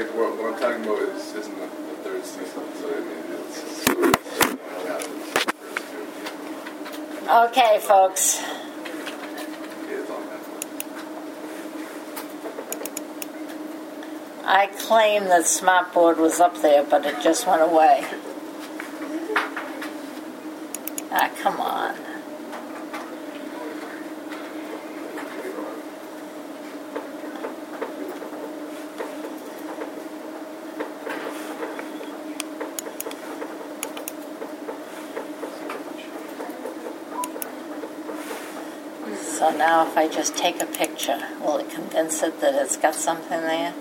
like what I'm talking about isn't the third season, so I mean it's what happens in the first two. Okay, folks. It's on Netflix. I claim that Smartboard was up there, but it just went away. Ah, come on. So now if I just take a picture, will it convince it that it's got something there?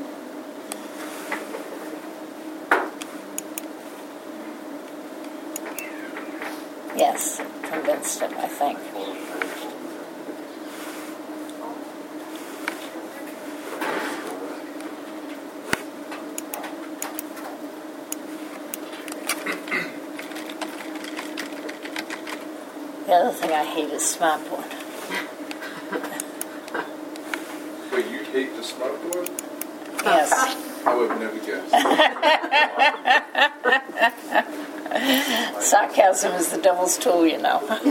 Yes, convinced it, I think. The other thing I hate is Smartboard. Wait, you hate the Smartboard? Yes. I would have never guessed. Sarcasm is the devil's tool, you know. I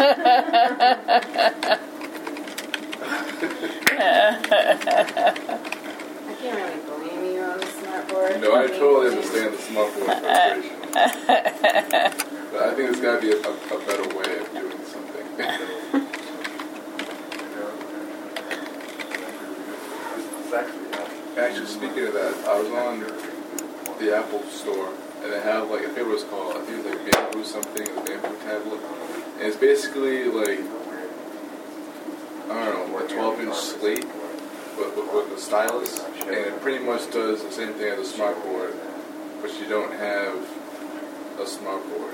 can't really blame you on the Smartboard. No, I totally understand the Smartboard frustration. But I think there's got to be a better way of doing something. Actually, speaking of that, I was on the Apple store, and they have, like, I forget what it's called. I think it's like Bamboo something, a Bamboo tablet. And it's basically like, I don't know, a 12-inch slate with a stylus. And it pretty much does the same thing as a Smartboard, but you don't have a Smartboard.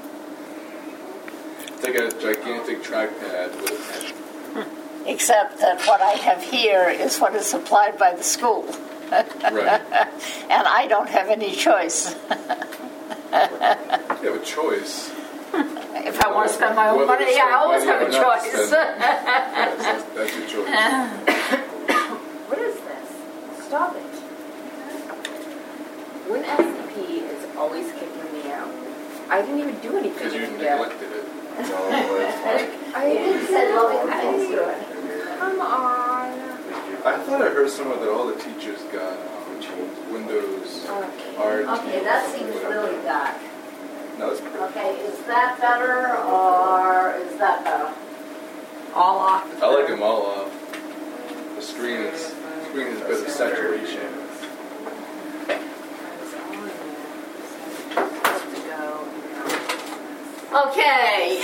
It's like a gigantic trackpad with a pen. Except that what I have here is what is supplied by the school. Right. And I don't have any choice. You have a choice. If I want to spend my own money, yeah, I always have a choice. Yes, that's your choice. What is this? Stop it. When SCP is always kicking me out. I didn't even do anything Because you today. neglected it. I said loving things to it. Come on. I thought I heard somewhere that all the teachers got Windows RT. Okay, that seems really dark. No, it's perfect. Okay, is that better or is that better? All off. I like them all off. The screen is a bit of saturation. Okay.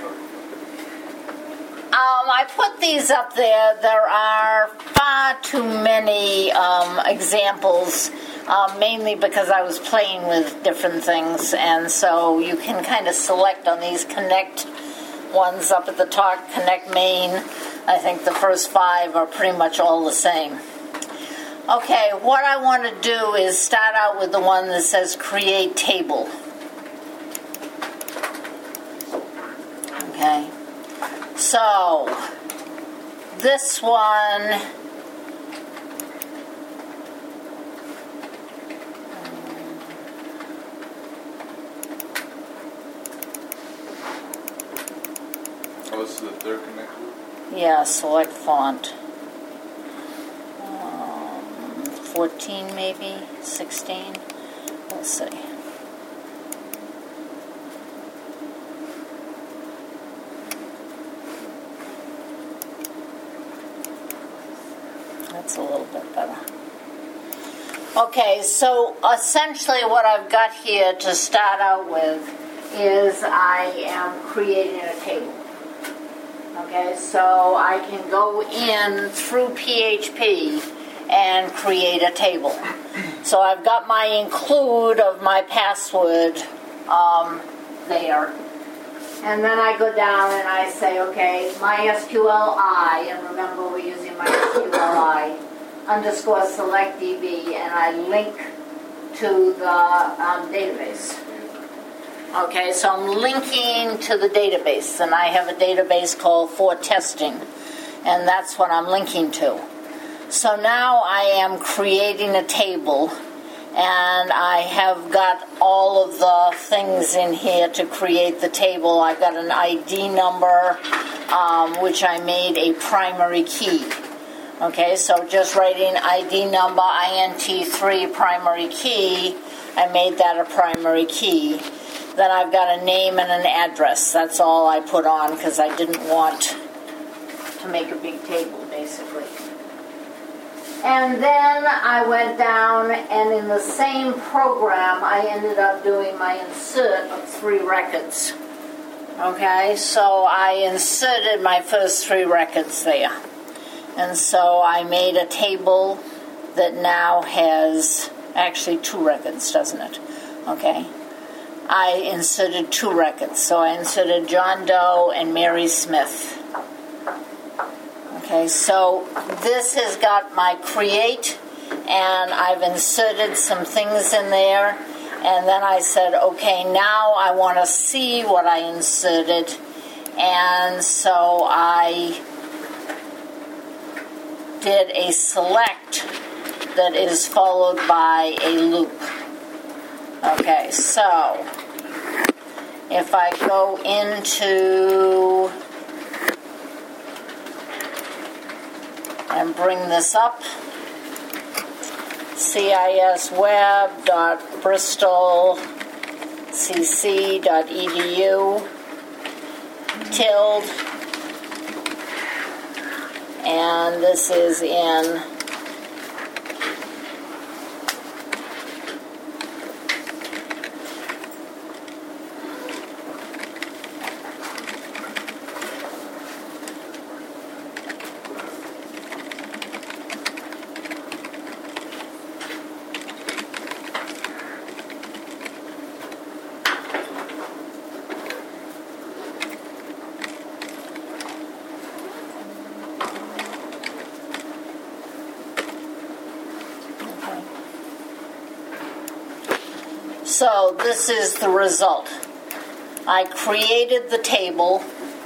I put these up there. There are far too many examples, mainly because I was playing with different things, and so you can kind of select on these Connect ones up at the top, Connect Main. I think the first 5 are pretty much all the same. Okay, what I want to do is start out with the one that says Create Table. Okay, so this one, Oh, this is the third Connect group? yeah, select font. 14 maybe, 16, we'll see. That's a little bit better. Okay, so essentially what I've got here to start out with is I am creating a table. Okay, so I can go in through PHP and create a table. So I've got my include of my password there. And then I go down and I say, okay, MySQLi, and remember we're using MySQLi, _ select DB, and I link to the database. Okay, so I'm linking to the database, and I have a database called For Testing, and that's what I'm linking to. So now I am creating a table, And I have got all of the things in here to create the table. I've got an ID number, which I made a primary key. Okay, so just writing ID number, INT3 primary key, I made that a primary key. Then I've got a name and an address. That's all I put on because I didn't want to make a big table, basically. And then I went down, and in the same program, I ended up doing my insert of 3 records. Okay, so I inserted my first 3 records there. And so I made a table that now has actually 2 records, doesn't it? Okay. I inserted 2 records. So I inserted John Doe and Mary Smith. Okay, so this has got my create, and I've inserted some things in there, and then I said, okay, now I want to see what I inserted, and so I did a select that is followed by a loop. Okay, so if I go into and bring this up, cisweb.bristolcc.edu tilde, and this is in So this is the result. I created the table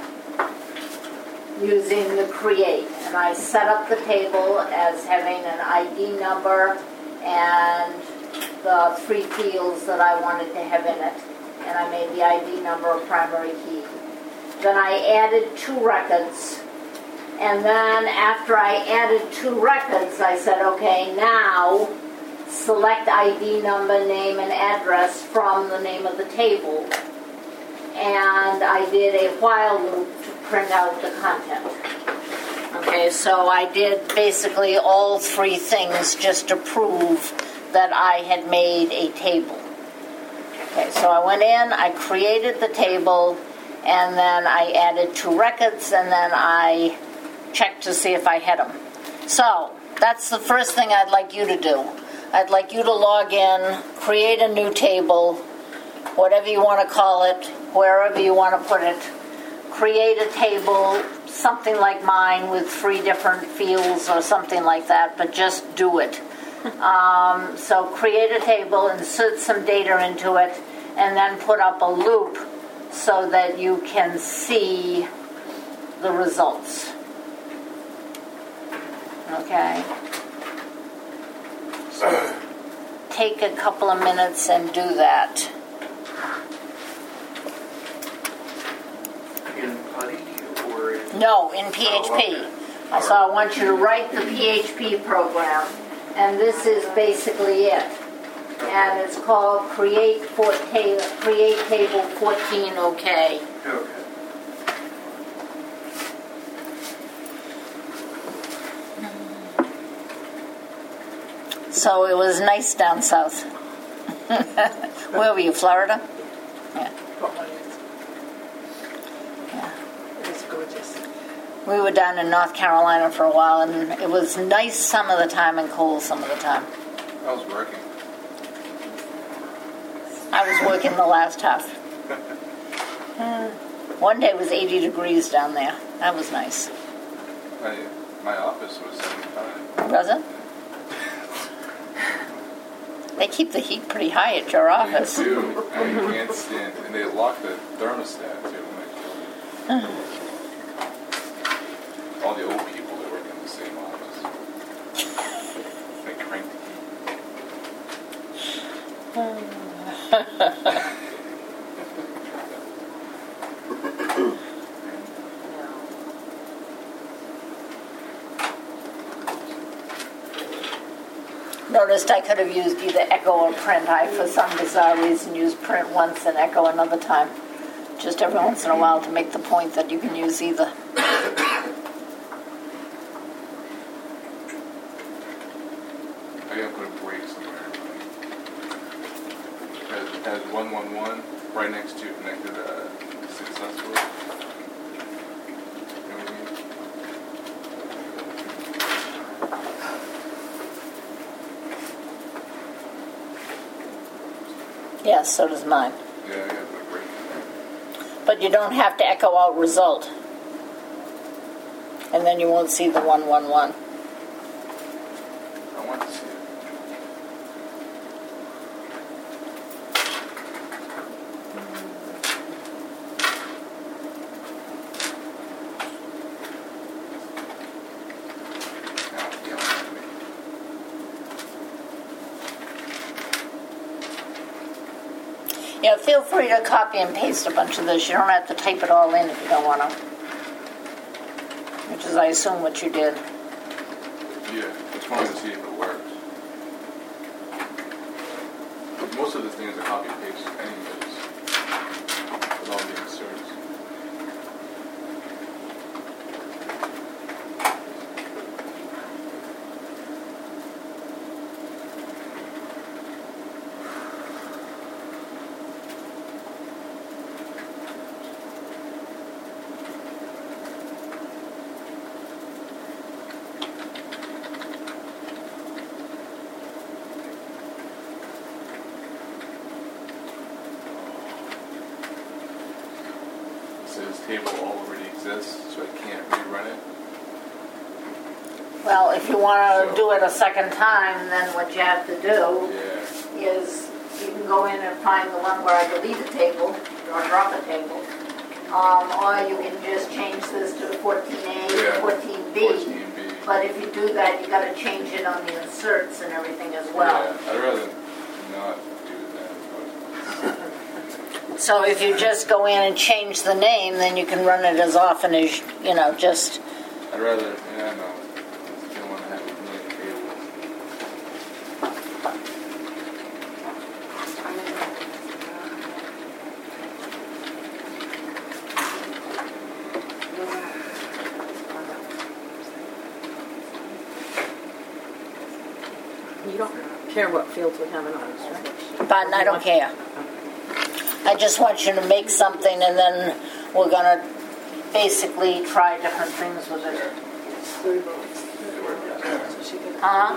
using the create, and I set up the table as having an ID number and the 3 fields that I wanted to have in it, and I made the ID number a primary key. Then I added 2 records, and then after I added 2 records, I said, okay, now select ID number, name, and address from the name of the table. And I did a while loop to print out the content. Okay, so I did basically all 3 things just to prove that I had made a table. Okay, so I went in, I created the table, and then I added 2 records, and then I checked to see if I had them. So that's the first thing I'd like you to do. I'd like you to log in, create a new table, whatever you want to call it, wherever you want to put it. Create a table, something like mine with 3 different fields or something like that, but just do it. So create a table, insert some data into it, and then put up a loop so that you can see the results. Okay. So take a couple of minutes and do that. In Putty or in... No, in PHP. Oh, okay. So I want you to write the PHP program, and this is basically it. And it's called Create Table 14 OK. Okay. So it was nice down south. Where were you, Florida? Yeah. Yeah. It was gorgeous. We were down in North Carolina for a while, and it was nice some of the time and cold some of the time. I was working. I was working the last half. One day it was 80 degrees down there. That was nice. My office was 75. Was it? They keep the heat pretty high at your office. They do. I can't stand. And they lock the thermostat too. All the old people that work in the same office. They crank the heat. Noticed I could have used either echo or print. I, for some bizarre reason, used print once and echo another time. Just every once in a while to make the point that you can use either. I gotta put a break somewhere. It has 111 right next to connected successfully. You know what I mean? Yes, so does mine. Yeah, I gotta put a break. But you don't have to echo out result. And then you won't see the 111. I want to see it. Yeah, feel free to copy and paste a bunch of this. You don't have to type it all in if you don't want to. Which is, I assume, what you did. Yeah, just wanted to see if it works. Most of the things are copy and paste anyways. With all the inserts. This table already exists, so I can't rerun it. Well, if you want to So- do it a second time, then what you have to do Yeah. is you can go in and find the one where I delete a table or drop a table. Or you can just change this to 14A Yeah. or 14B. 14B. But if you do that, you got to change it on the inserts and everything as well. Yeah, I'd rather not do that. So if you just go in and change the name, then you can run it as often as, you know, just... I'd rather, yeah, no. I don't want to have a million tables. You don't care what fields we have in ours, right? But I don't care. I just want you to make something and then we're going to basically try different things with it. Huh?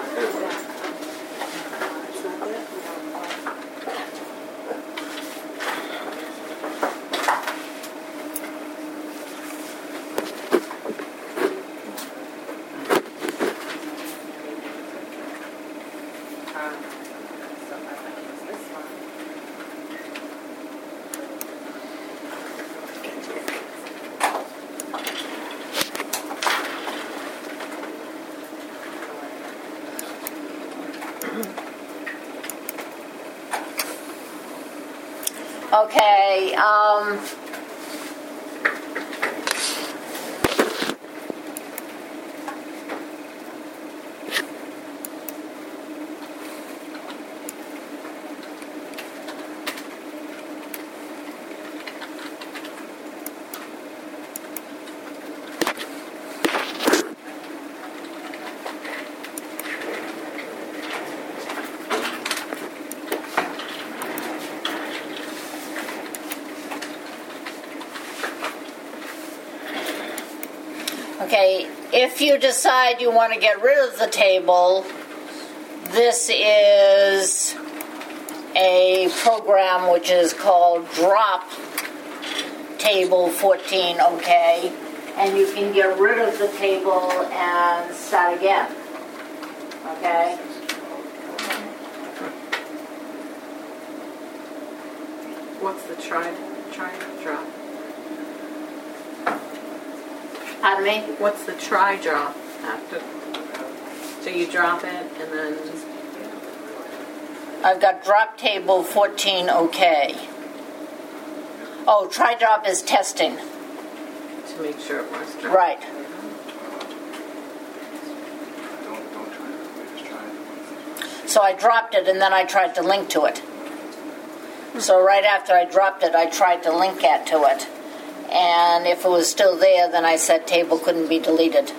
Okay, okay, if you decide you want to get rid of the table, this is a program which is called Drop Table 14, okay? And you can get rid of the table and start again, okay? What's the try drop? Pardon me? What's the try drop after? So you drop it and then I've got drop table 14 okay. Oh, try drop is testing. To make sure it works. Right. Don't try it. We just try it. So I dropped it and then I tried to link to it. So right after I dropped it, I tried to link it to it. And if it was still there, then I said table couldn't be deleted.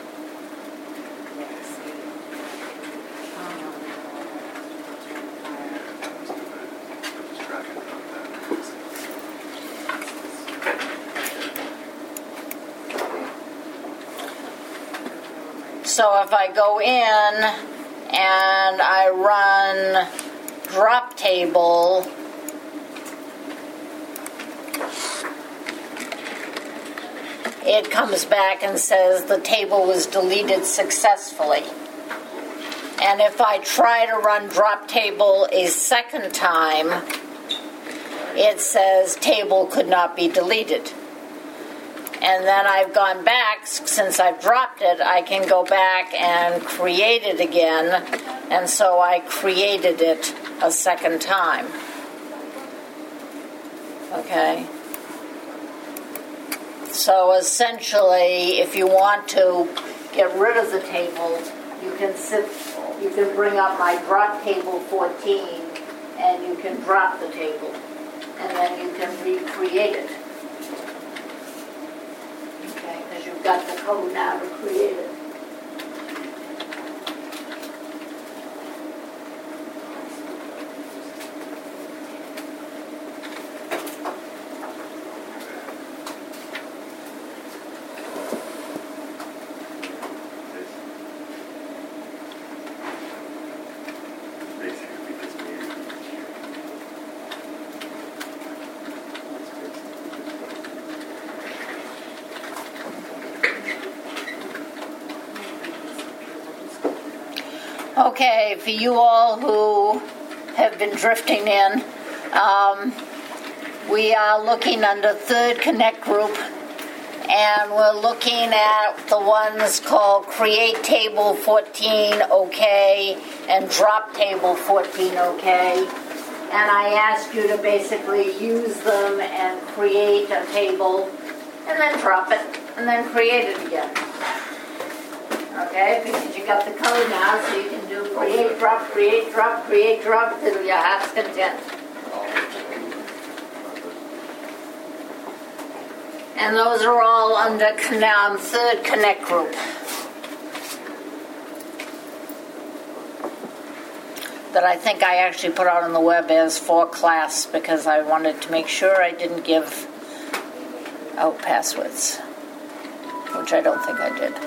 So if I go in and I run drop table, it comes back and says the table was deleted successfully. And if I try to run drop table a second time, it says table could not be deleted. And then I've gone back, since I've dropped it, I can go back and create it again. And so I created it a second time. Okay. So essentially, if you want to get rid of the table, you can bring up my drop table 14 and you can drop the table. And then you can recreate it. Okay, because you've got the code now to create it. Okay, for you all who have been drifting in, we are looking under Third Connect Group, and we're looking at the ones called Create Table 14 OK and Drop Table 14 OK. And I asked you to basically use them and create a table, and then drop it, and then create it again. Okay, because you got the code now, so you can do create, drop, till your heart's content. And those are all under Third Connect Group. That I think I actually put out on the web as for class because I wanted to make sure I didn't give out passwords, which I don't think I did.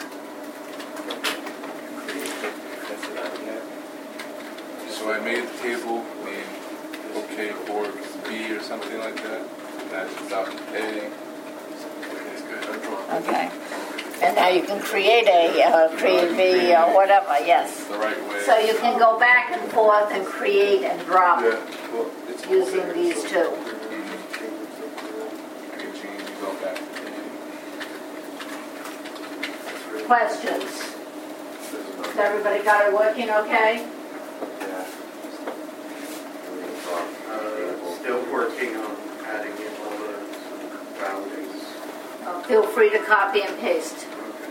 So I made the table named OK org B or something like that. And that's dot A. It's good. Okay. And now you can create create B or whatever, yes. The right way. So you can go back and forth and create and drop Yeah. Well, it's using these two. You go back. Questions? Has everybody got it working okay? Still working on adding in all the values. Feel free to copy and paste.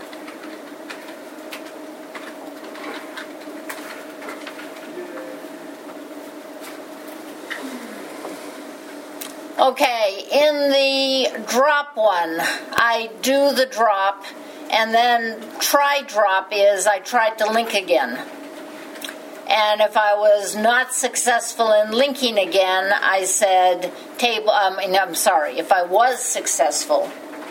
Okay, in the drop one, I do the drop, and then try drop is I tried to link again. And if I was not successful in linking again, I said if I was successful,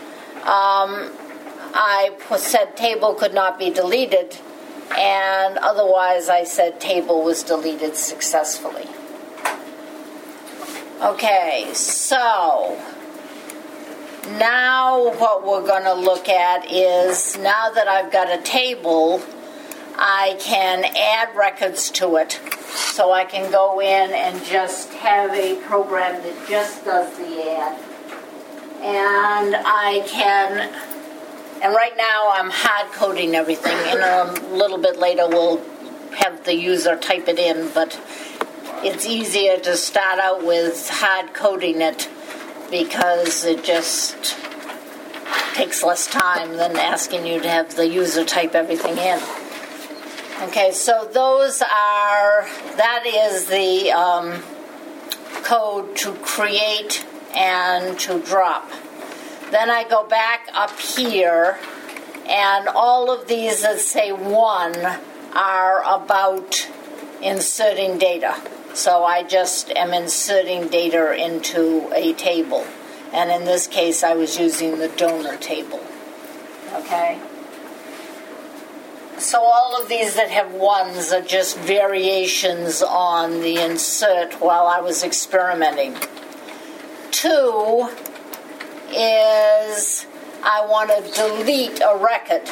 I said table could not be deleted, and otherwise I said table was deleted successfully. Okay, so now what we're going to look at is, now that I've got a table, I can add records to it. So I can go in and just have a program that just does the add. And and right now I'm hard coding everything, and a little bit later we'll have the user type it in, but it's easier to start out with hard coding it because it just takes less time than asking you to have the user type everything in. Okay, so that is the code to create and to drop. Then I go back up here, and all of these that say 1 are about inserting data. So I just am inserting data into a table. And in this case, I was using the donor table. Okay? So all of these that have 1s are just variations on the insert while I was experimenting. 2 is I want to delete a record.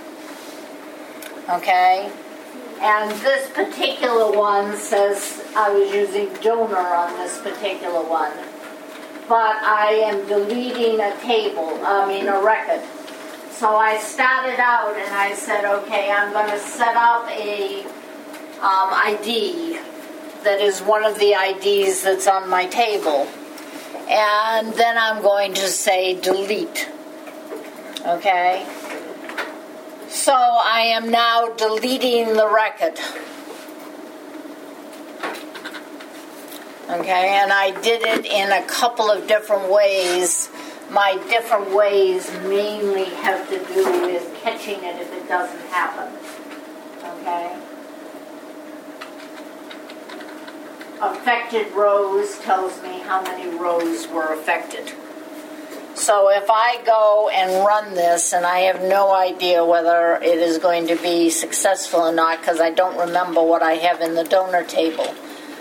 Okay? And this particular one says I was using donor on this particular one. But I am deleting a record. So I started out and I said, okay, I'm going to set up a ID that is one of the IDs that's on my table. And then I'm going to say delete. Okay? So I am now deleting the record. Okay, and I did it in a couple of different ways. My different ways mainly have to do with catching it if it doesn't happen. Okay? Affected rows tells me how many rows were affected. So if I go and run this, and I have no idea whether it is going to be successful or not because I don't remember what I have in the donor table.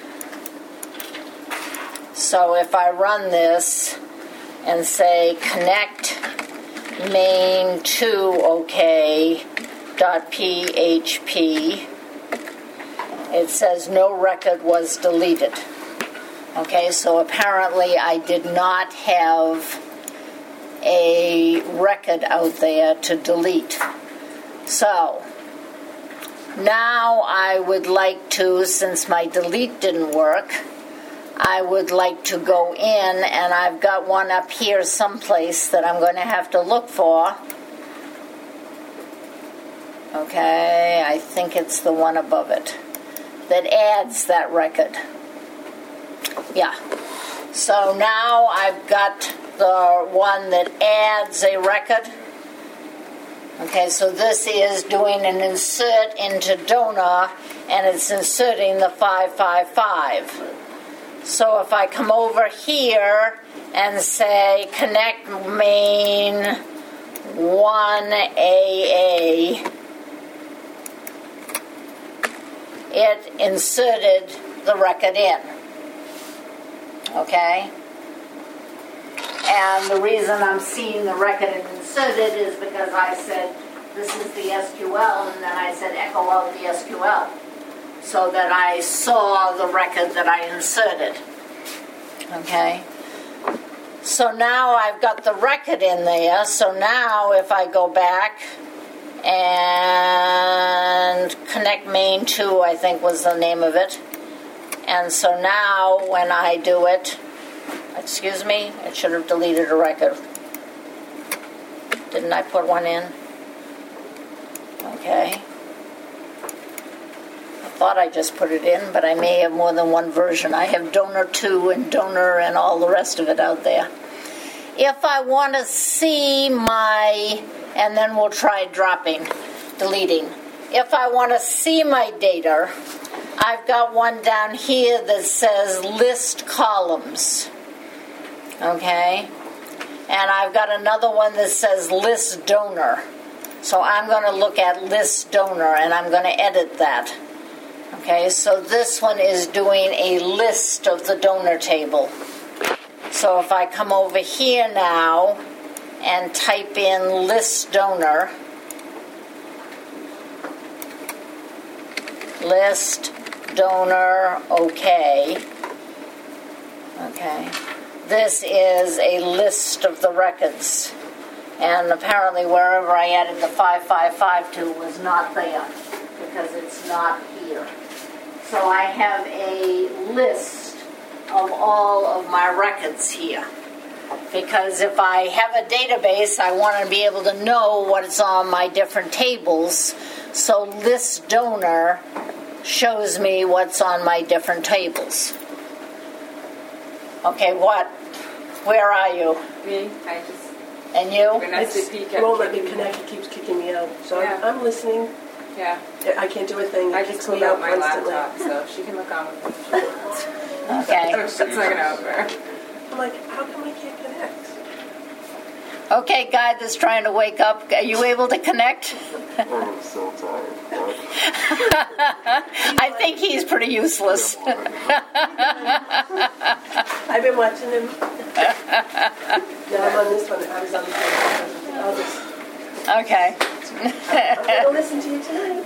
So if I run this and say connect main to OK.php, it says no record was deleted. Okay, so apparently I did not have a record out there to delete. So now I would like to, since my delete didn't work, I would like to go in, and I've got one up here someplace that I'm going to have to look for. Okay, I think it's the one above it that adds that record. Yeah. So now I've got the one that adds a record. Okay, so this is doing an insert into donor, and it's inserting the 555. So if I come over here and say connect main 1AA, it inserted the record in. Okay? And the reason I'm seeing the record inserted is because I said this is the SQL, and then I said echo out the SQL, so that I saw the record that I inserted. Okay? So now I've got the record in there, so now if I go back and connect main 2, I think was the name of it, and so now when I do it, excuse me, it should have deleted a record. Didn't I put one in? Okay. I thought I just put it in, but I may have more than one version. I have donor 2 and donor and all the rest of it out there. If I want to see my, and then we'll try deleting. If I want to see my data, I've got one down here that says list columns. Okay? And I've got another one that says list donor. So I'm going to look at list donor, and I'm going to edit that. Okay, so this one is doing a list of the donor table. So if I come over here now and type in list donor, okay. Okay. This is a list of the records. And apparently wherever I added the 555 to was not there, because it's not here. So I have a list of all of my records here. Because if I have a database, I want to be able to know what's on my different tables. So list donor shows me what's on my different tables. Okay, what? Where are you? Me, I just, And you? when SCP It kept won't let me kicking connect. It keeps kicking me out. So Yeah. I'm listening. Yeah, I can't do a thing. I It just kicks pulled me out out my constantly. laptop, so she can look on with me. if she wants. Okay. Oh, shit's not gonna open. I'm like, how come I can't connect? Okay, guy that's trying to wake up, are you able to connect? I'm so tired. I think he's pretty useless. I've been watching him. Now I'm on this one. I was on this one. I'll just, Okay. I'm going to listen to you tonight.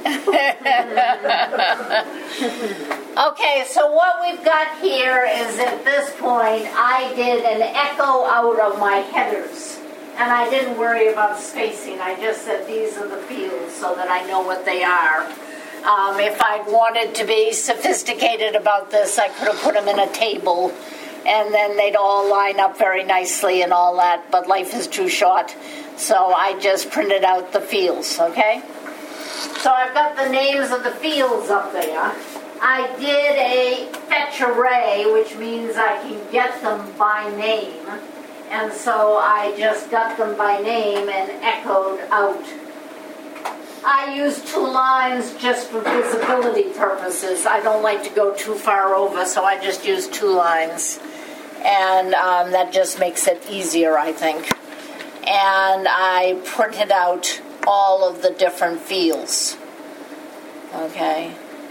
Okay, so what we've got here is at this point, I did an echo out of my headers. And I didn't worry about spacing. I just said these are the fields so that I know what they are. If I wanted to be sophisticated about this, I could have put them in a table and then they'd all line up very nicely and all that, but life is too short. So I just printed out the fields, okay? So I've got the names of the fields up there. I did a fetch array, which means I can get them by name. And so I just got them by name and echoed out. I use 2 lines just for visibility purposes. I don't like to go too far over, so I just use 2 lines. And that just makes it easier, I think. And I printed out all of the different fields. Okay.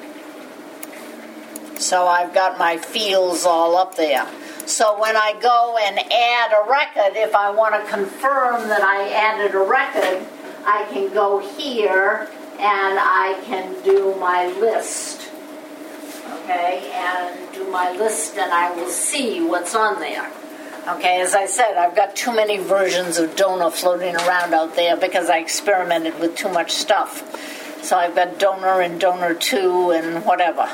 So I've got my fields all up there. So when I go and add a record, if I want to confirm that I added a record, I can go here and I can do my list. Okay, and do my list and I will see what's on there. Okay, as I said, I've got too many versions of donor floating around out there because I experimented with too much stuff. So I've got donor and donor 2 and whatever.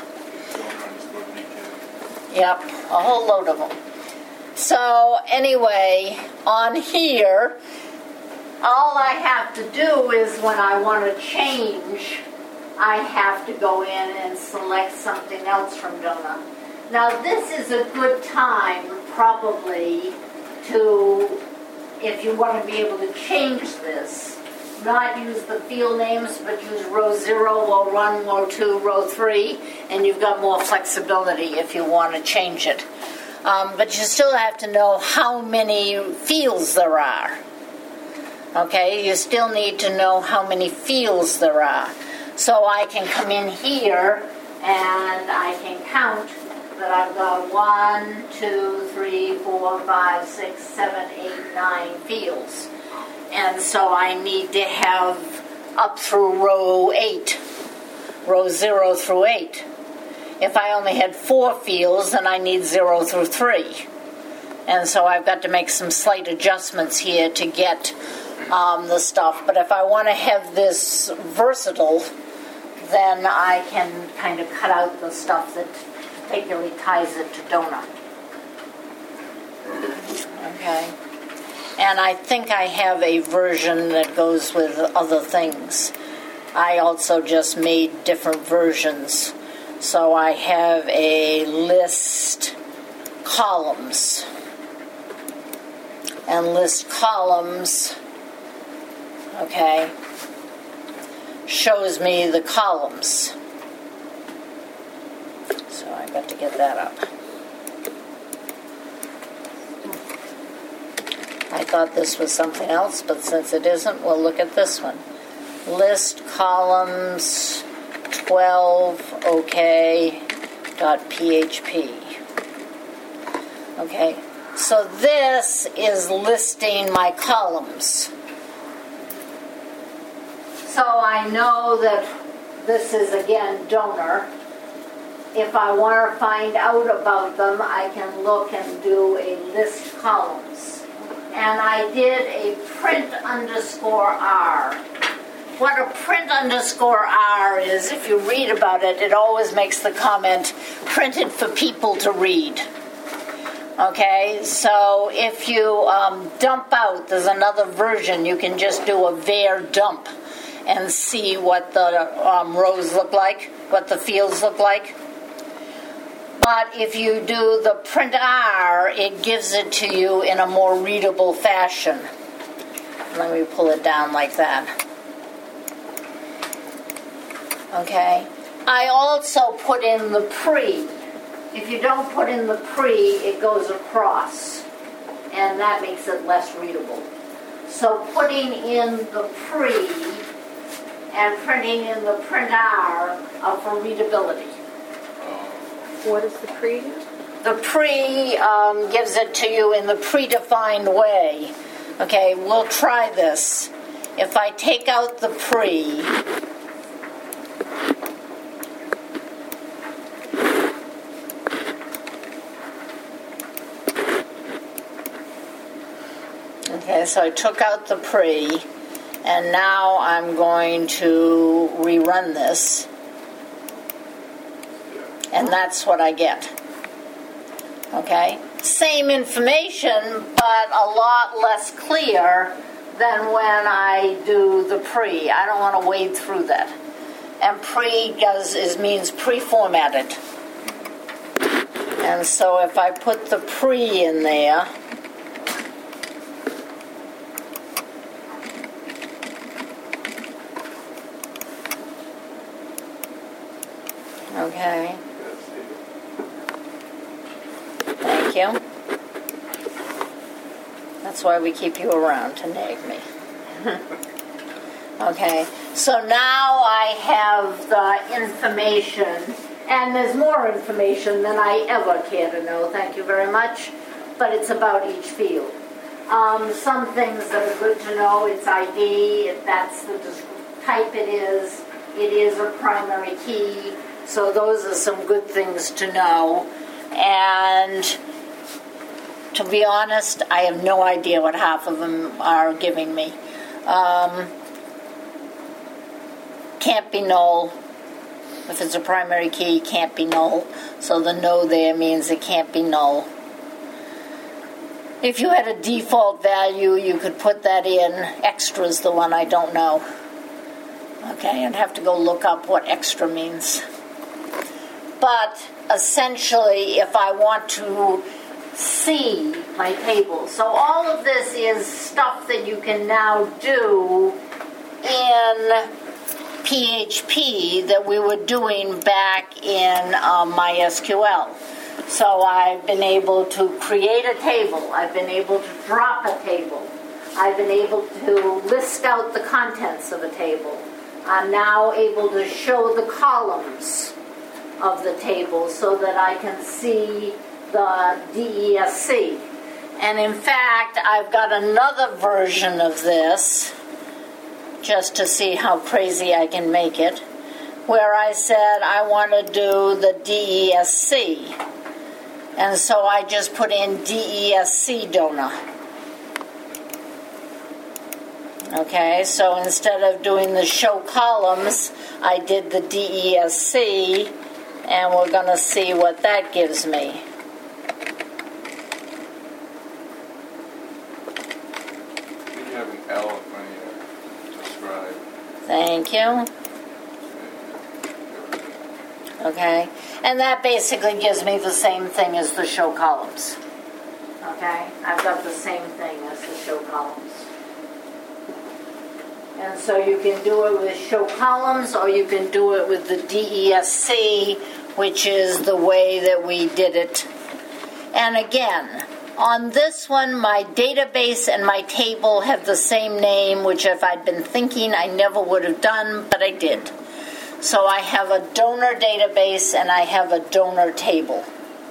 Yep, a whole load of them. So anyway, on here, all I have to do is when I want to change, I have to go in and select something else from donor. Now this is a good time probably to, if you want to be able to change this, not use the field names, but use row 0, row 1, row 2, row 3, and you've got more flexibility if you want to change it. But you still have to know how many fields there are. Okay, you still need to know how many fields there are. So I can come in here and I can count that I've got 1, 2, 3, 4, 5, 6, 7, 8, 9 fields. And so I need to have up through row 8, row 0 through 8. If I only had 4 fields, then I need 0 through 3. And so I've got to make some slight adjustments here to get the stuff. But if I want to have this versatile, then I can kind of cut out the stuff that particularly ties it to donor. Okay. And I think I have a version that goes with other things. I also just made different versions. So I have a list columns. And list columns, okay, shows me the columns. So I've got to get that up. I thought this was something else, but since it isn't, we'll look at this one. List columns 12 OK .php. Okay, so this is listing my columns. So I know that this is again donor. If I want to find out about them, I can look and do a list columns. And I did a print_r. what a print underscore R is, if you read about it, it always makes the comment, printed for people to read. Okay, so if you dump out, there's another version, you can just do a var dump and see what the rows look like, what the fields look like. But if you do the print R, it gives it to you in a more readable fashion. Let me pull it down like that. Okay. I also put in the pre. If you don't put in the pre, it goes across. And that makes it less readable. So putting in the pre and printing in the print R are for readability. What is the pre? The pre gives it to you in the predefined way. Okay, we'll try this. If I take out the pre, okay, so I took out the pre, and now I'm going to rerun this. And that's what I get. Okay? Same information, but a lot less clear than when I do the pre. I don't want to wade through that. And pre means pre-formatted. And so if I put the pre in there, okay. Thank you. That's why we keep you around, to nag me. Okay, so now I have the information, and there's more information than I ever care to know, thank you very much, but it's about each field. Some things that are good to know, it's ID, if that's the type it is a primary key, so those are some good things to know. And to be honest, I have no idea what half of them are giving me. Can't be null. If it's a primary key, can't be null. So the no there means it can't be null. If you had a default value, you could put that in. Extra is the one I don't know. Okay, I'd have to go look up what extra means. But essentially, if I want to see my table, so all of this is stuff that you can now do in PHP that we were doing back in MySQL. So I've been able to create a table. I've been able to drop a table. I've been able to list out the contents of a table. I'm now able to show the columns of the table so that I can see the DESC. And in fact, I've got another version of this, just to see how crazy I can make it, where I said I want to do the DESC. And so I just put in DESC donor. Okay, so instead of doing the show columns, I did the DESC, and we're going to see what that gives me. You have an L in front of you to scribe. Thank you. Okay, and that basically gives me the same thing as the show columns. Okay, I've got the same thing as the show columns. And so you can do it with show columns, or you can do it with the DESC, which is the way that we did it. And again, on this one, my database and my table have the same name, which if I'd been thinking, I never would have done, but I did. So I have a donor database and I have a donor table.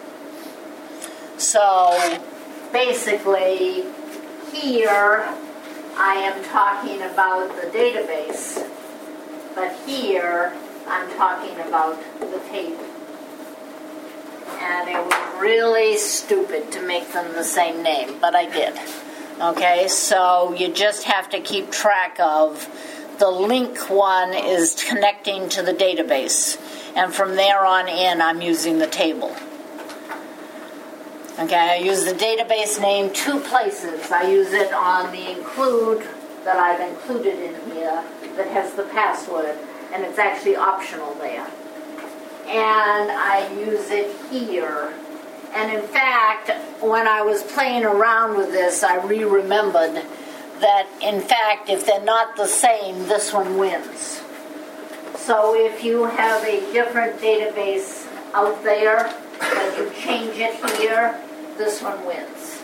So basically, here I am talking about the database, but here I'm talking about the table. And it was really stupid to make them the same name, but I did. Okay, so you just have to keep track of the link one is connecting to the database. And from there on in, I'm using the table. Okay, I use the database name 2 places. I use it on the include that I've included in here that has the password, and it's actually optional there. And I use it here. And in fact, when I was playing around with this, I remembered that, in fact, if they're not the same, this one wins. So if you have a different database out there, but you change it here, this one wins.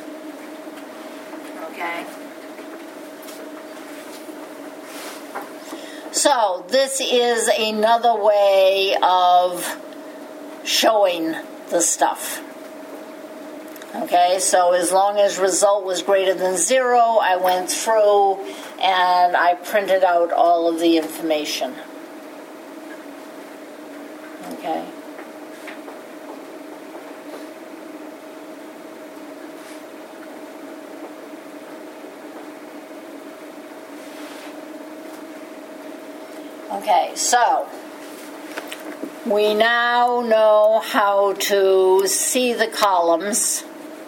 Okay? So this is another way of showing the stuff. Okay, so as long as result was greater than 0, I went through and I printed out all of the information. Okay. Okay, so we now know how to see the columns,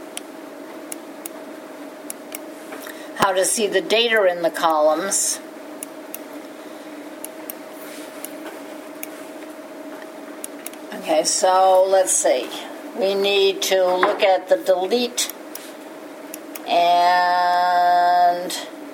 how to see the data in the columns. Okay, so let's see. We need to look at the delete and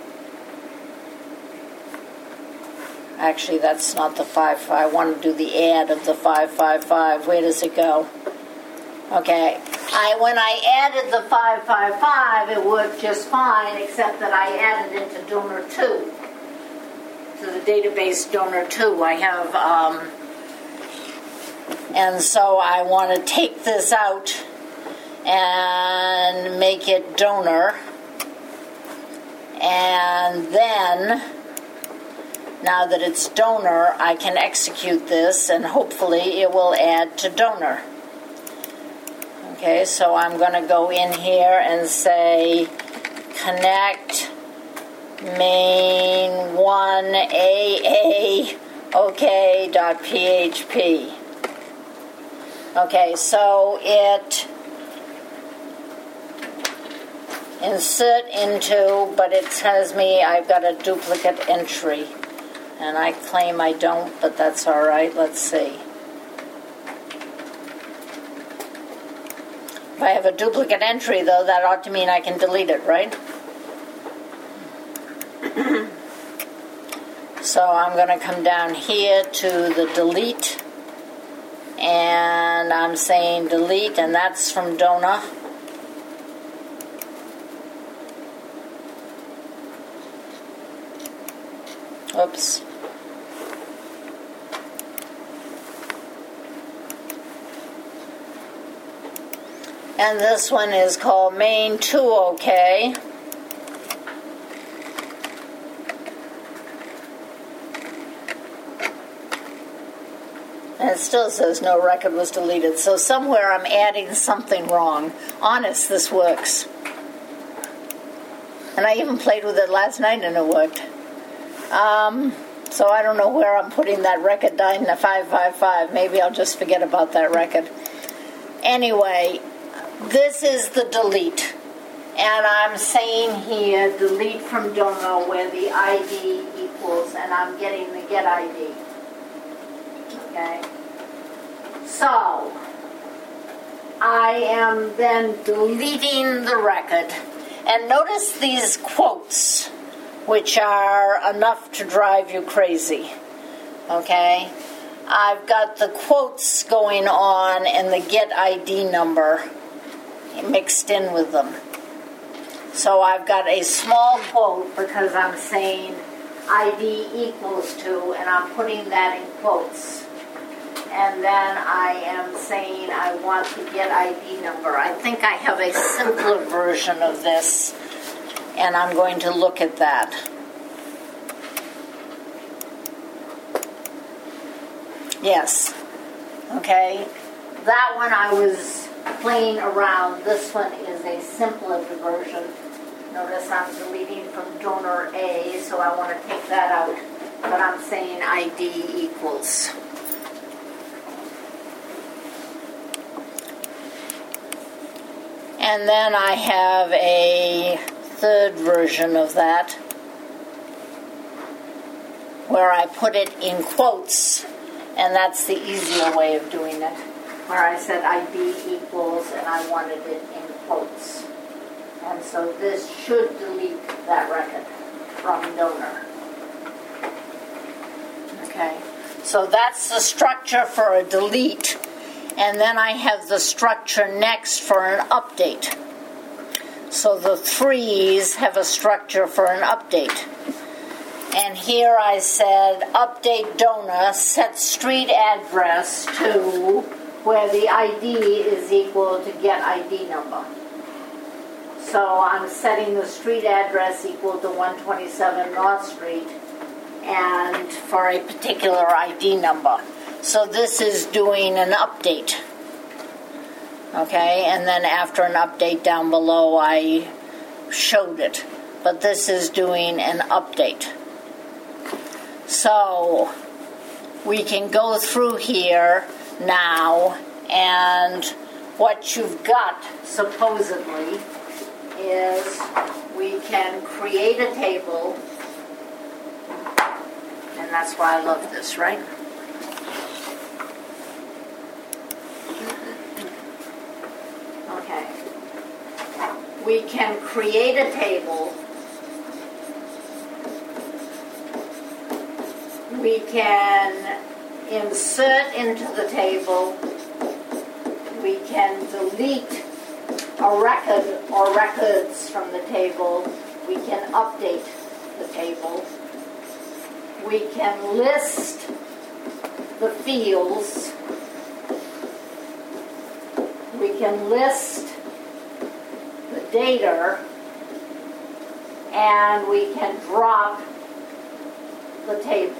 actually that's not the 5. I want to do the add of the 555. Where does it go? Okay, when I added the 555, it worked just fine, except that I added into donor 2, to the database donor 2. I have, and so I want to take this out and make it donor, and then, now that it's donor, I can execute this, and hopefully it will add to donor. Okay, so I'm going to go in here and say connect main 1 AA OK.php. Okay, so it insert into, but it tells me I've got a duplicate entry. And I claim I don't, but that's all right. Let's see. If I have a duplicate entry, though, that ought to mean I can delete it, right? So I'm going to come down here to the delete. And I'm saying delete, and that's from donor. Oops. And this one is called main 2 OK. And it still says no record was deleted. So somewhere I'm adding something wrong. Honest, this works. And I even played with it last night and it worked. So I don't know where I'm putting that record down in the 555. Maybe I'll just forget about that record. Anyway, this is the delete. And I'm saying here, delete from donor where the ID equals, and I'm getting the get ID. Okay? So, I am then deleting the record. And notice these quotes, which are enough to drive you crazy. Okay? I've got the quotes going on and the get ID number mixed in with them. So I've got a small quote because I'm saying ID equals to, and I'm putting that in quotes. And then I am saying I want the get ID number. I think I have a simpler version of this, and I'm going to look at that. Yes. Okay. That one I was playing around. This one is a simpler version. Notice I'm deleting from donor A, so I want to take that out. but I'm saying ID equals. And then I have a third version of that where I put it in quotes, and that's the easier way of doing it, where I said ID equals and I wanted it in quotes. And so this should delete that record from donor. Okay, so that's the structure for a delete. And then I have the structure next for an update. So the 3s have a structure for an update. And here I said update donor, set street address to where the ID is equal to get ID number. So I'm setting the street address equal to 127 North Street and for a particular ID number. So this is doing an update. Okay, and then after an update down below I showed it. But this is doing an update. So we can go through here now, and what you've got supposedly is we can create a table, and that's why I love this, right? Okay. We can create a table. We can insert into the table. We can delete a record or records from the table. We can update the table. We can list the fields. We can list the data, and we can drop the table.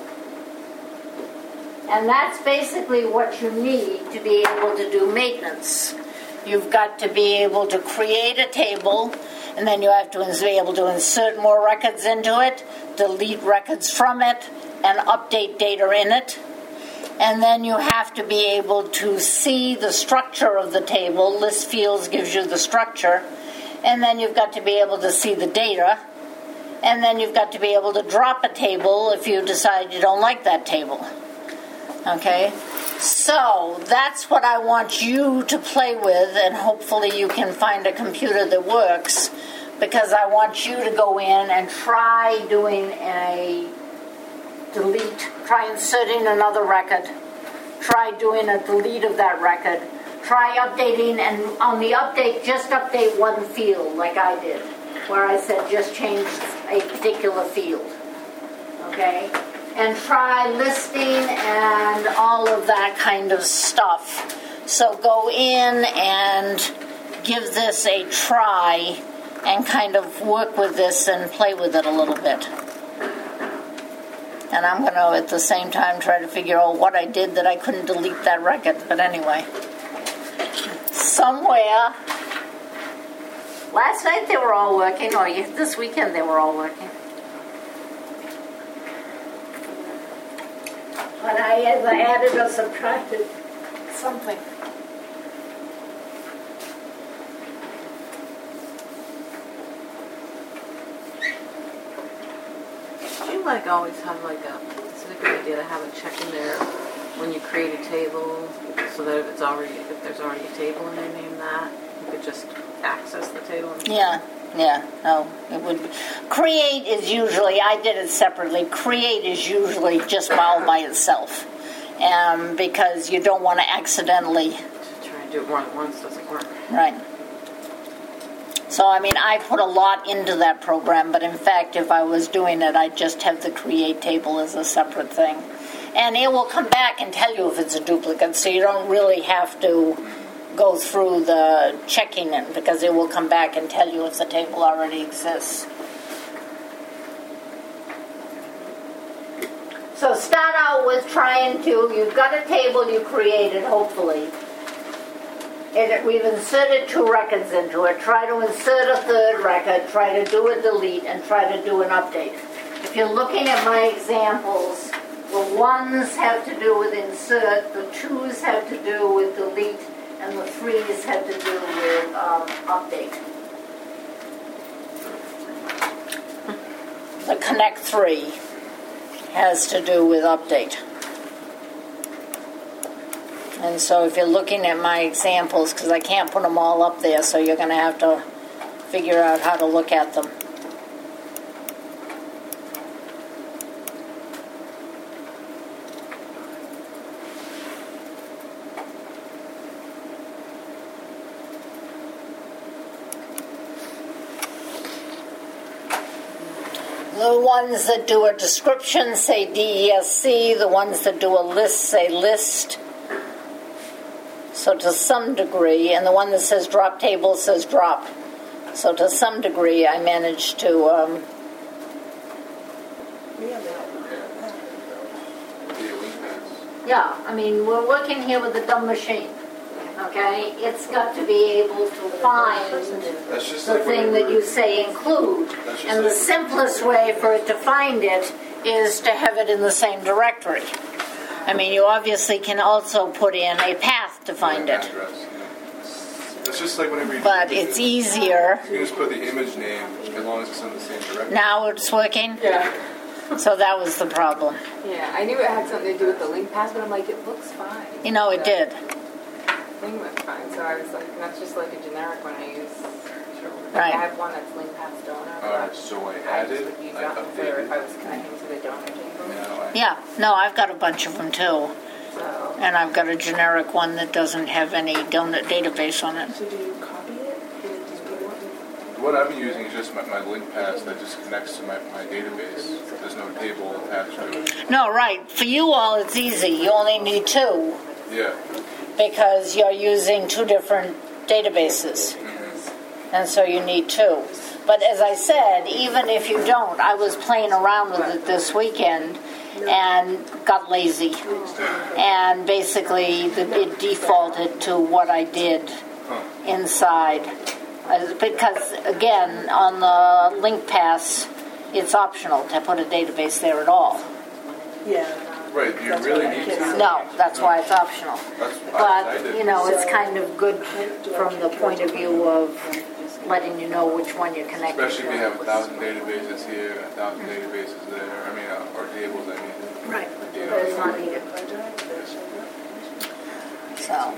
And that's basically what you need to be able to do maintenance. You've got to be able to create a table, and then you have to be able to insert more records into it, delete records from it, and update data in it. And then you have to be able to see the structure of the table. List fields gives you the structure. And then you've got to be able to see the data. And then you've got to be able to drop a table if you decide you don't like that table. Okay? So that's what I want you to play with, and hopefully you can find a computer that works, because I want you to go in and try doing a delete, try inserting another record, try doing a delete of that record, try updating, and on the update, just update one field like I did, where I said just change a particular field, okay? And try listing and all of that kind of stuff. So go in and give this a try and kind of work with this and play with it a little bit. And I'm going to, at the same time, try to figure out what I did that I couldn't delete that record. But anyway, somewhere, last night they were all working, or this weekend they were all working. But I either added or subtracted something. Like always have like it's a good idea to have a check in there when you create a table, so that if there's already a table and they name that, you could just access the table. No, it would be. Create is usually, I did it separately. Create is usually just all by itself, because you don't want to accidentally try and do it more than once doesn't work. Right. So, I mean, I put a lot into that program, but in fact, if I was doing it, I'd just have the create table as a separate thing. And it will come back and tell you if it's a duplicate, so you don't really have to go through the checking it, because it will come back and tell you if the table already exists. So start out with you've got a table you created, hopefully. We've inserted 2 records into it. Try to insert a third record, try to do a delete, and try to do an update. If you're looking at my examples, the ones have to do with insert, the twos have to do with delete, and the threes have to do with update. The connect 3 has to do with update. And so if you're looking at my examples, because I can't put them all up there, so you're going to have to figure out how to look at them. The ones that do a description say DESC, the ones that do a list say list. So to some degree, and the one that says drop table says drop. So to some degree, I managed to, yeah, I mean, we're working here with a dumb machine, okay? It's got to be able to find That's just the like thing that you say include. That's just And the like- simplest way for it to find it is to have it in the same directory. I mean, you obviously can also put in a path to find it. address, yeah. It's just like whenever you But it's easier. You just put the image name as long as it's in the same direction. Now it's working? Yeah. So that was the problem. Yeah, I knew it had something to do with the link pass, but I'm like, it looks fine. You know, it did. Thing looks fine, so I was like, that's just like a generic one I use. Right. I have one that's link pass donor. Alright, so I I just added, would use I that one for if I updated. was connecting to the donor table. Now I Yeah, no, I've got a bunch of them too. So, And I've got a generic one that doesn't have any donut database on it. So do you copy it? And then just put it on? What I've been using is just my link pass that just connects to my database. There's no table attached to it. No, right. For you all, it's easy. You only need 2 Yeah. because you're using 2 different databases. And so you need 2. But as I said, even if you don't, I was playing around with it this weekend and got lazy. And basically, it defaulted to what I did inside. Because, again, on the link pass, it's optional to put a database there at all. Yeah. Right, do you That's really what I need did. to? No, that's why it's optional. That's I But, did. you know, it's kind of good from the point of view of letting you know which one you're connected Especially if you to. have 1,000 databases here, 1,000 databases there. I mean, or tables, I mean. Right, You but it's know, not needed. So,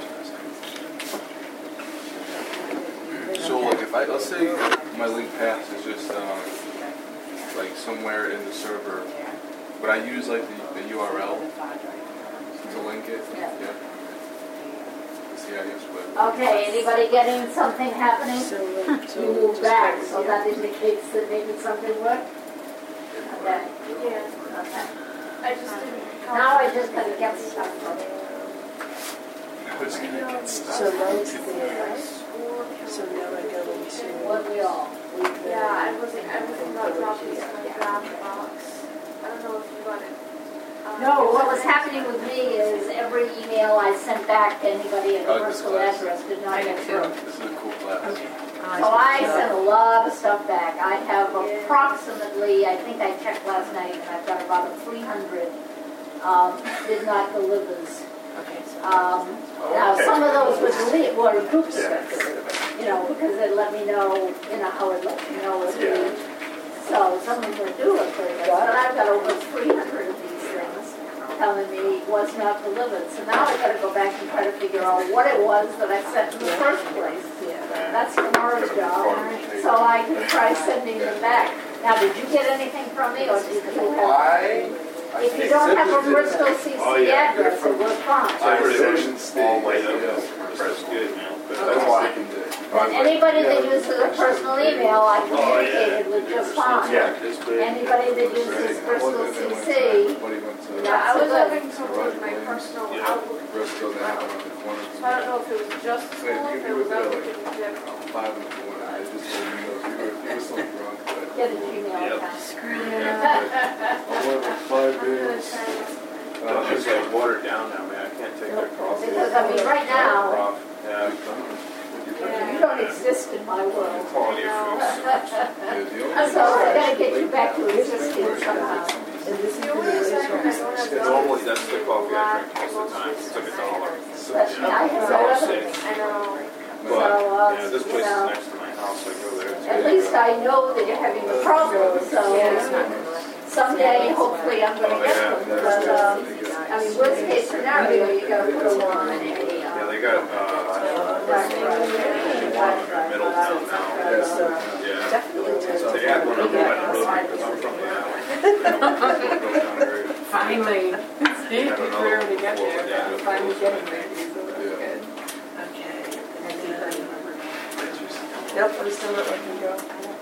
so like if I, let's say my link path is just like somewhere in the server, would I use like the URL to link it? Yeah. See, I guess, but okay, anybody getting something happening? So, You move back, so that indicates that maybe something worked? Okay, Yeah, okay. I just didn't. Now I just gotta get stuff from it. I was gonna get So stuff. mine's this. So now I go into. What we all. Yeah, I wasn't about dropping it in my draft box. I don't know if you got it. No, what was happening with me is every email I sent back to anybody at the I like this Bristol class. address did not get through. This is a cool class. So I sent a lot of stuff back. I have approximately, I think I checked last night, and I've got about 300 did not delivers. Now, some of those were duplicates, you know, because it let me know, you know, how it let me know if we, so some of them were duplicates, but I've got over 300 of these things telling me was not delivered. So now I've got to go back and try to figure out what it was that I sent in the first place. That's tomorrow's job, so I can try sending them back. Now, did you get anything from me, or did you have? If you don't have a Bristol CC address, it was fine. I resolution all my state. That's good now. But That's all I can do. And anybody that uses a personal email, I communicated with just fine. Anybody that uses Bristol CC, Yeah, I was having trouble with my personal Outlook. Bristol now on the corner. So I don't know if it was just school, or if it was Outlook in general. 5 in the morning. I just told you was so drunk. But get a Gmail Yep. account. I went for 5 I'm gonna days. try and It's like watered down now, man. I can't take their coffee. Because, I mean, right now, Yeah. you don't exist exist in my world. Quality of food. Yeah, the only So I gotta get you back to existing somehow. And this is The the only reason I latest don't one. have Normally, that's the coffee I drink most of the time. It's like $1. But I have Dollar other- six. I know. But, yeah, this place is next to my house. I go there. It's At good. least I know that you're having a problem, so someday, hopefully, I'm gonna get them. But, I mean, worst case scenario, you gotta put them on a, Yeah, they got Middletown now. Yeah. Definitely. They had one up in Road because I'm from the alley. Finally. See, I took don't know. forever to get there, Yeah. but finally getting there. So that's Yeah. good. Okay. Nope, I'm still not letting go.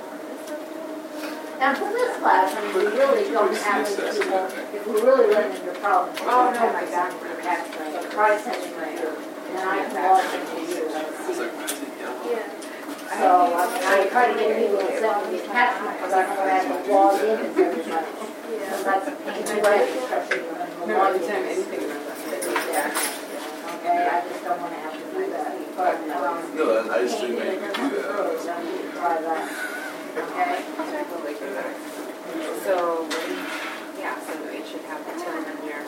now for this class, I mean, we really don't have any people, if we really run into problems. Oh, no, my God, for the tax rate, so try sending me, and I can log into you and see. Yeah. So, I try to get people to send me the attachment, because I don't have to log in and everybody. So that's a pain in the butt, especially when the No, log anytime, in. anything around that. Okay, I just don't wanna have to do that, but, No, I just didn't know you could do that. try that, okay? So, yeah, so it should have the term in your,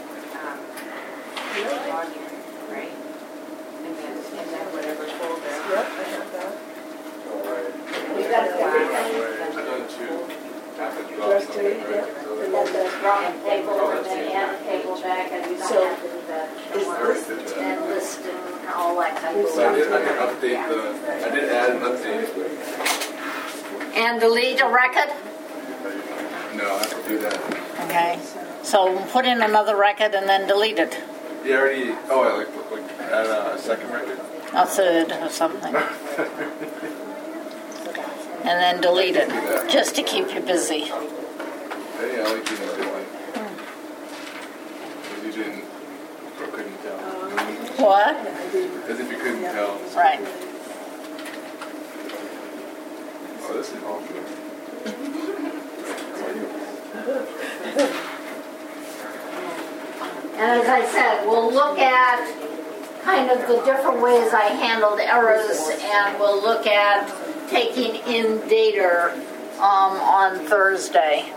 login, right? And then whatever folder. Yep, I have that. We got everything, I've done two. Half a drop, Just something, to- right? and then the drawing table, and then add a table back, and you So, don't have to do that. is Don't worry. this- And list and all that kind of So I stuff. did update I did add an update. And delete a record? No, I have to do that. Okay, so put in another record and then delete it. You already, I like add a second record? A third or something. And then delete it, just to keep you busy. Hey, I like being busy. Because you didn't, or couldn't tell. What? As if you couldn't tell. Right. Oh, this is all good. And as I said, we'll look at kind of the different ways I handled errors, and we'll look at taking in data on Thursday.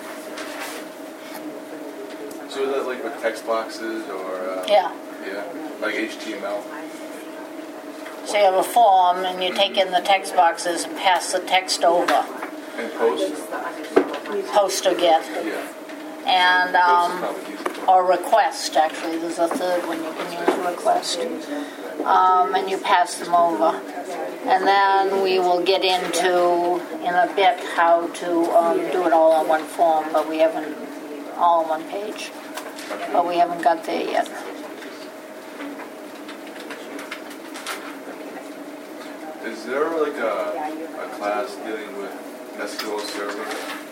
So is that like with text boxes or? Yeah. Yeah, like HTML. So you have a form, and you take in the text boxes and pass the text over. And post? Post or get. Yeah. And Post is probably easy. or request, actually. There's a third one you can use, request. And you pass them over. And then we will get into, in a bit, how to do it all on one form, but we haven't, all on one page. But we haven't got there yet. Is there like a class dealing with SQL Server?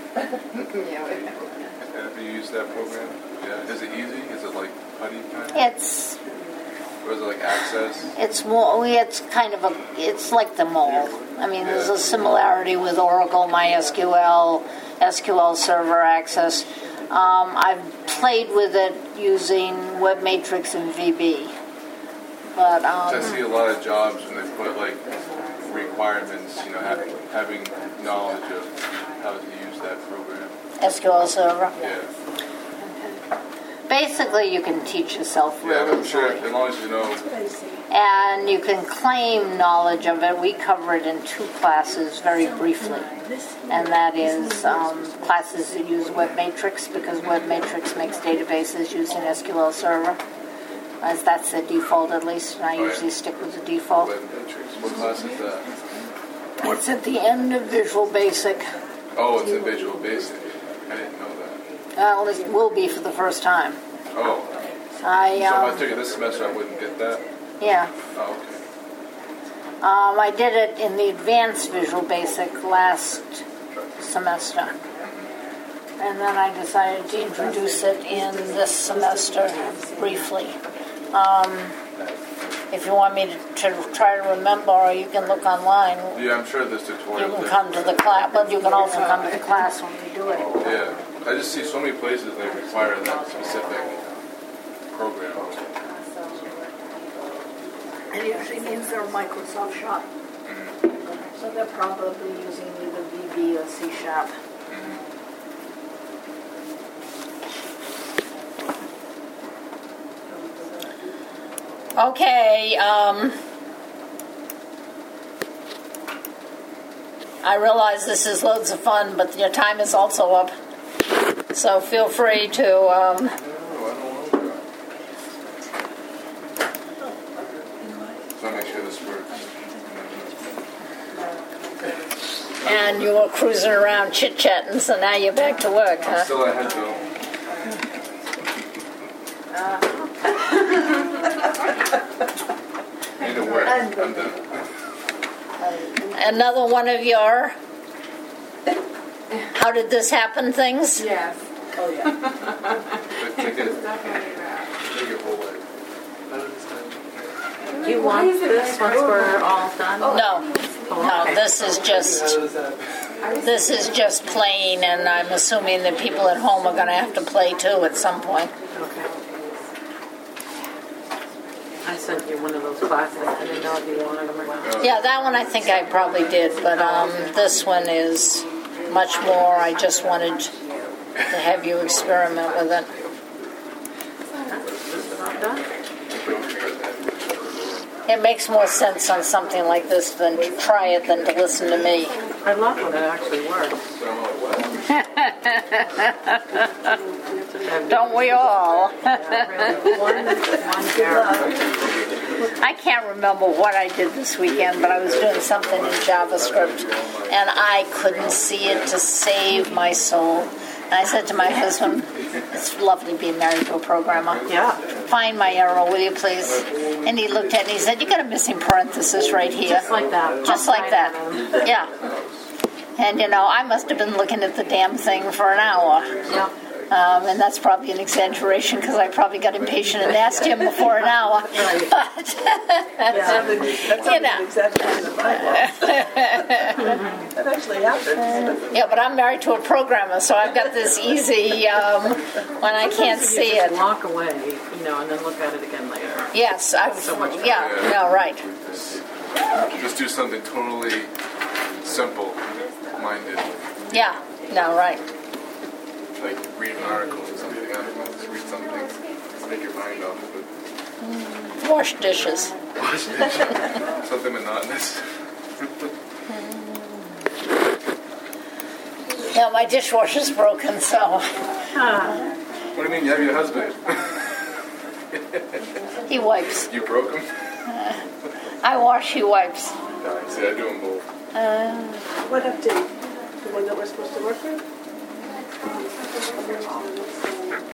Have you used that program? Yeah. Is it easy? Is it like putty kind of? It's Or is it like Access? It's more. It's kind of a. It's like them all. I mean, there's a similarity with Oracle, MySQL, SQL Server Access. I've played with it using WebMatrix and VB, but I see a lot of jobs when they put like requirements, having knowledge of how to use that program. SQL Server. Yeah. Basically, you can teach yourself Yeah, really I'm sure easily. as long as you know. And you can claim knowledge of it. We cover it in two classes very briefly. And that is classes that use WebMatrix, because WebMatrix makes databases using SQL Server. As that's the default, at least, and I usually stick with the default. Web Matrix. What class is that? It's at the end of Visual Basic. Oh, it's in Visual Basic. I didn't know that. Well, it will be for the first time. Oh. So if I took it this semester, I wouldn't get that? Yeah. Oh, okay. I did it in the Advanced Visual Basic last semester. And then I decided to introduce it in this semester briefly. If you want me to try to remember, or you can look online. Yeah, I'm sure there's You tutorials can there. come to the class, but you can also come to the class when we do it. Yeah. I just see so many places they require that specific program. It usually means they're a Microsoft shop. So they're probably using either VB or C Sharp. Okay, I realize this is loads of fun, but your time is also up. So feel free to, No, I don't want to. So I make sure this works. and you were cruising around chit-chatting, so now you're back to work, I'm huh? still ahead though. Need to work. I'm done. Another one of your, how did this happen things? Yes. Oh, yeah. Take it. Definitely that. Take your whole life. Do you want this once we're all done? No, no, okay. this is just plain, and I'm assuming that people at home are going to have to play too at some point. Okay. I sent you one of those classes. I didn't know if you wanted them or not. Yeah, that one I think I probably did, but this one is much more. I just wanted to have you experiment with it. This is not done? It makes more sense on something like this than to try it than to listen to me. I love when it actually works. So I'm like, what? Don't we all? One error. I can't remember what I did this weekend, but I was doing something in JavaScript, and I couldn't see it to save my soul. And I said to my husband, it's lovely being married to a programmer. Yeah. Find my error, will you please? And he looked at it and he said, you got a missing parenthesis right here. Just like that. Just like that. Yeah. And, I must have been looking at the damn thing for an hour. Yeah. And that's probably an exaggeration because I probably got impatient and asked him before an hour. But, That's something exaggerated in my life. That actually happens. yeah, but I'm married to a programmer, so I've got this easy when I can't see You it. can walk away, and then look at it again later. Yes, So much better. yeah, no, right. Just do something totally simple-minded, Yeah, no, right. like read an article or something. I don't know, just read something, take your mind off of it. Wash dishes. Something monotonous. Yeah, my dishwasher's broken, so What do you mean you have your husband? he wipes. You broke him? I wash, he wipes. See, I do them both. What update? The one that we're supposed to work with?